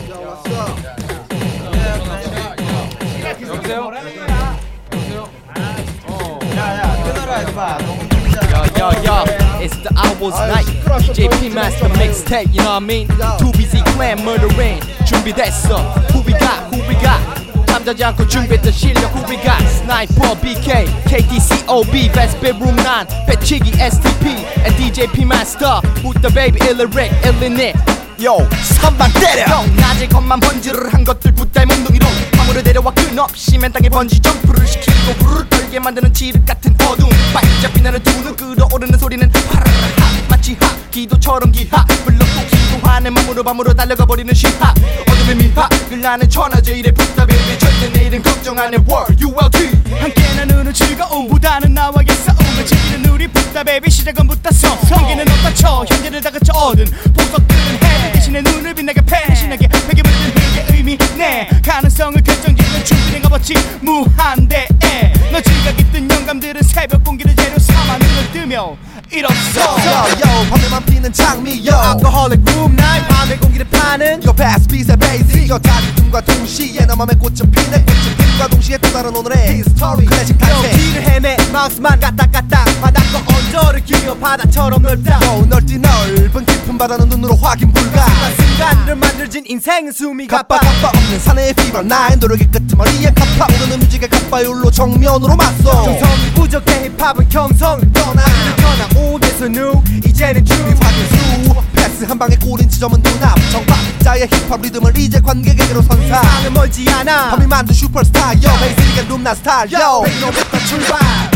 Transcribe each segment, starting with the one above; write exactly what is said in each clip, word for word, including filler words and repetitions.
여보세요? 야야 끊어라 해봐. Yo, yo, it's the hours night. D J P Master mixtape, you know what I mean? Too busy clan murdering. 준비됐어. Who we got? Who we got? 잠자지 않고 준비했던 실력. Who we got? Sniper, B K, K D C O B, Best Bedroom nine, 배치기 S T P, and D J P Master. With the baby illyrate, illynit. Yo, 선방 때려. 형, 낮에 것만 번지를 한 것들 붙달 몽둥이로 화물을 내려와 끝없이 맨 땅에 번지 점프를 시키고 불을 떨게 만드는 지륵 같은 어둠. 반짝 빛나는 두 눈 끌어오르는 소리는 파라라하 마치 하기도처럼 기하 불렀고 기도하는 마음으로 밤으로 달려가 버리는 시합. 어둠의 미학을 나는 천하제일의 붙다베이비 절대 내일은 걱정하는 World U L T. 함께 나누는 즐거움보다는 나와의 싸움을 즐기는 우리 붙다베이비. 시작은 붙다성 성기는 없다 쳐 현재를 다그쳐 얻은 보석들은 해 대신에 눈을 빛나게 패신하게 베개 물든 흙의 의미 내 가능성을 결정짓는 준비된 값어치 무한대에 너 지각이 뜬 영감들은 새벽 공기를 재료 삼아 눈을 뜨며 일었어. yo 밤에만 피는 장미 yo alcoholic room night 밤의 공기를 파는 yo pass peace and basic yo 다리tum과 동시에 너 맘에 꽃은 피네 꽃은 핀과 동시에 또 다른 오늘의 history 클래식 탄생. 길을 헤매 마우스만 까딱까딱 바닥과 언저를 기어 바다처럼 넓다. yo 넓디 넓은 깊은 바다는 눈으로 확인 불가. 순간을 만들진 인생은 숨이 가빠 가빠. 가빠 없는 사내의 피버 나의 노력의 끄트머리에 가파 오르는 뮤직의 가빠율로 정면으로 맞서. 정성이 부족해 힙합은 경성을 떠나 떠나 오대서 누 이제는 주 확인수 패스 한 방에 꼬린 지점은 눈앞 정박자의 힙합 리듬을 이제 관객에게로 선사. 나는 멀지 않아 밤이 만든 슈퍼스타 yo 베이스리게 룸나 스타일 yo 백로부터 출발.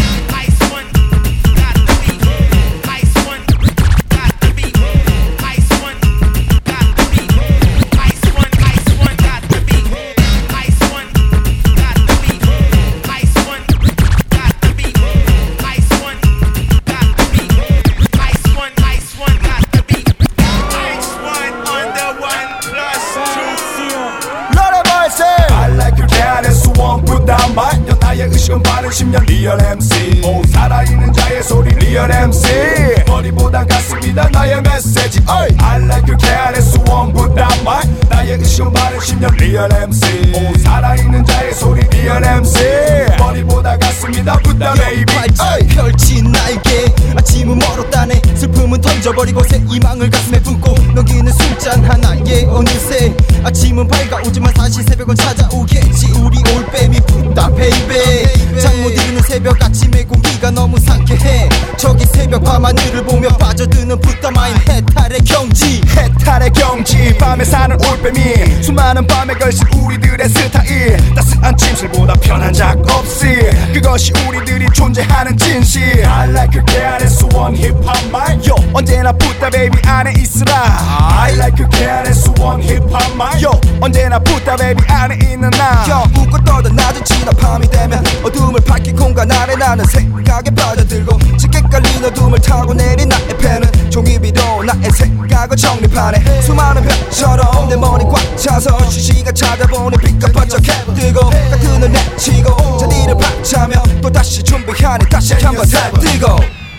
나의 의식은 바른 십 년 리얼 엠씨 오, 살아있는 자의 소리 리얼 엠씨 머리보다 가슴이다 나의 메시지 어이. I like you careless one put that mic 나의 의식은 바른 십 년 리얼 엠씨 오, 살아있는 자의 소리 리얼 엠씨 머리보다 가슴이다 put that baby 펼친 날개 아침은 멀었다네. 슬픔은 던져버리고 새 희망을 가슴에 품고 넘기는 술잔 하나에 어느새 아침은 밝아오지만 다시 새벽은 찾아오겠지. 우리 올빼미 붙다 베이베. 잠 못 이루는 새벽 아침의 공기가 너무 상쾌해. 저기 새벽 밤하늘을 보며 빠져드는 붙다 마인 해탈의 경지. 해탈의 경지 밤에 사는 올빼미 수많은 밤에 걸친 우리들의 스타일 따스한 침실보다 편한 작 없이 그것이 우리들이 존재하는 진실. I like you careless one 힙합 마이 yo 언제나 붙다 베이비 안에 있으라. I like you careless one 힙합 마이 yo 언제나 붙다 베이비 안에 있는 나 yo 웃고 떠던 낮은 지나 밤이 되면 어둠을 밝힌 공간 아래 나는 생각에 빠져들고 짙게 깔린 어둠을 타고 내린 나의 펜은 종이비로 나의 생각을 정립하네. 수많은 별처럼 내 머리 꽉 차서 쉬시가 찾아보는 빛과 번쩍 해뜨고 같은 을 내치고 자리를 박차며 또다시 준비하네. 다시 한번 살뜨고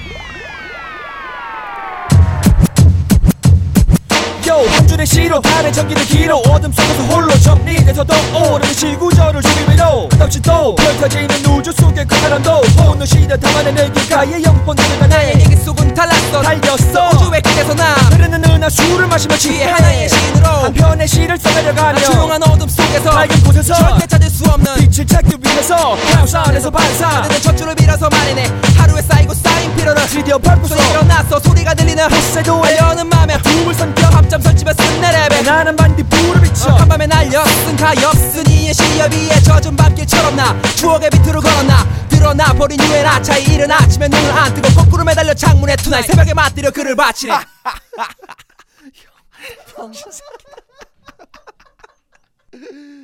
한 줄의 시로 달의 전기를 길어 어둠 속에서 홀로 정리돼서 떠오르는 시구절을 주위 위로 끝없이 또 펼쳐지는 우주 속의 그 사람도 오늘 시대 담아내는 길가의 영혼들과 나의 얘기 속은 달랐어 달렸어 우주의 끝에서 나 흐르는 은하 술을 마시며 취해 하나의 시인으로 한편의 시를 써내려가며 조용한 어둠 속에서 밝은 곳에서 절대 찾을 수 없는 빛을 찾기 위해서 카오스 안에서 반사 그대는 젖줄을 밀어서 말해내 하루에 쌓이고 쌓인 피로를 드디어 밟고서 일어났어. 소리가 들리는 헛새도에 여는 맘에 둠을 삼켜 밤잠 설집에 쓴 내 랩에 나는 반딧불을 비춰 어, 한밤에 날려 쓴 가엾은 이의 시야 위에 젖은 밤길처럼 나 추억의 비트로 걸어나 드러나 버린 후에 나차에 이른 아침에 눈을 안 뜨고 거꾸로 매달려 창문에 투나잇 새벽에 맞들여 그를 바치네. 병신 새끼.